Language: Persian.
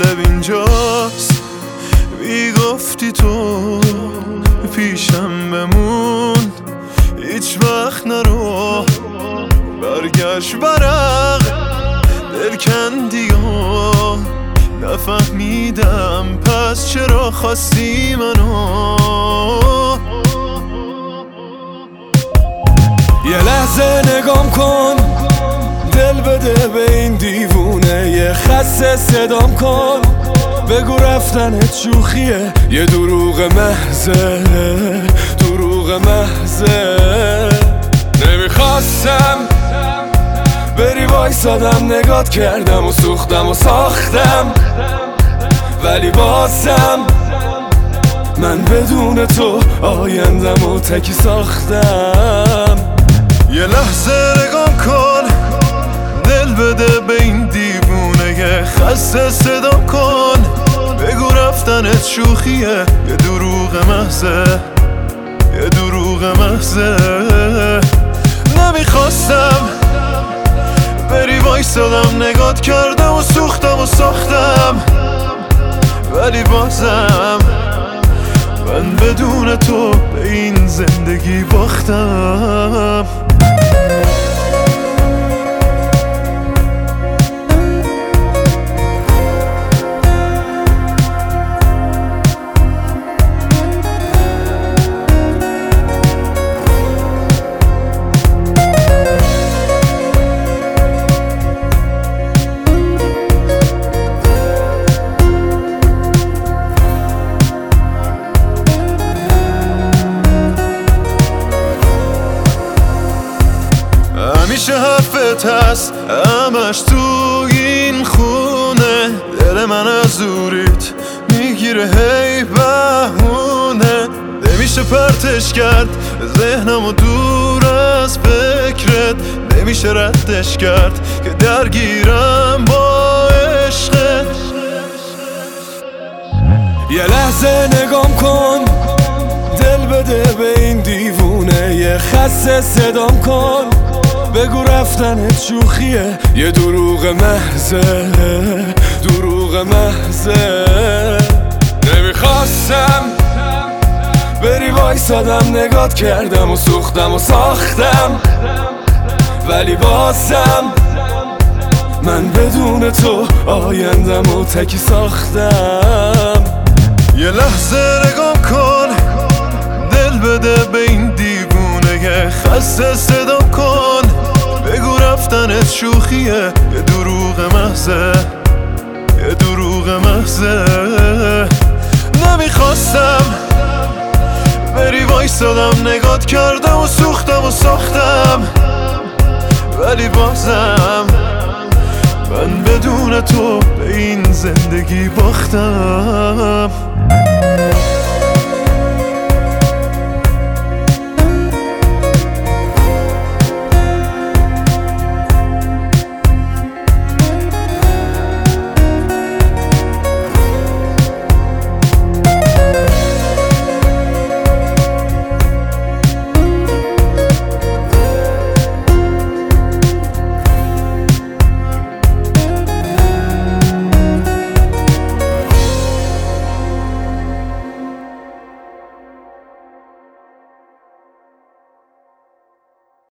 قالب اینجاست، میگفتی تو پیشم بمون، هیچ وقت نرو برگشت ورق دل کندی و نفهمیدم پس چرا خواستی منو. یه لحظه نگام کن، دل بده به این دیوونه، یه خسته صدام کن، بگو رفتنت شوخیه، یه دروغ محضه، دروغ محضه. نمیخواستم بری وایسادم، نگات کردم و سوختم و ساختم، ولی بازم من بدون تو آیندم و تکی ساختم. یه لحظه نگام کن، دل بده به این دیوونه، یه خسته صدا کن، بگو رفتنت شوخیه، یه دروغ محضه، یه دروغ محضه. نمیخواستم بری وایسادم، نگات کردم و سوختم و ساختم، ولی بازم من بدون تو به این زندگی باختم. همیشه حرفت هست همش تو این خونه، دل من از دوریت میگیره هی بهونه، نمیشه پرتش کرد ذهنمو دور از فکرت، نمیشه ردش کرد که درگیرم با عشقت. یه لحظه نگام کن، دل بده به این دیوونه، یه خسته صدام کن، بگو رفتنت شوخیه، یه دروغ محضه، دروغ محضه. نمیخواستم بری وایسادم، نگات کردم و سوختم و ساختم، ولی بازم من بدون تو آیندم و تکی ساختم. یه لحظه نگام کن، دل بده به این دیوونه، یه خسته صدا کن، بگو رفتنت شوخیه، یه دروغ محضه، یه دروغ محضه. نمیخواستم بری وایسادم، نگات کردم و سوختم و ساختم، ولی بازم من بدون تو به این زندگی باختم.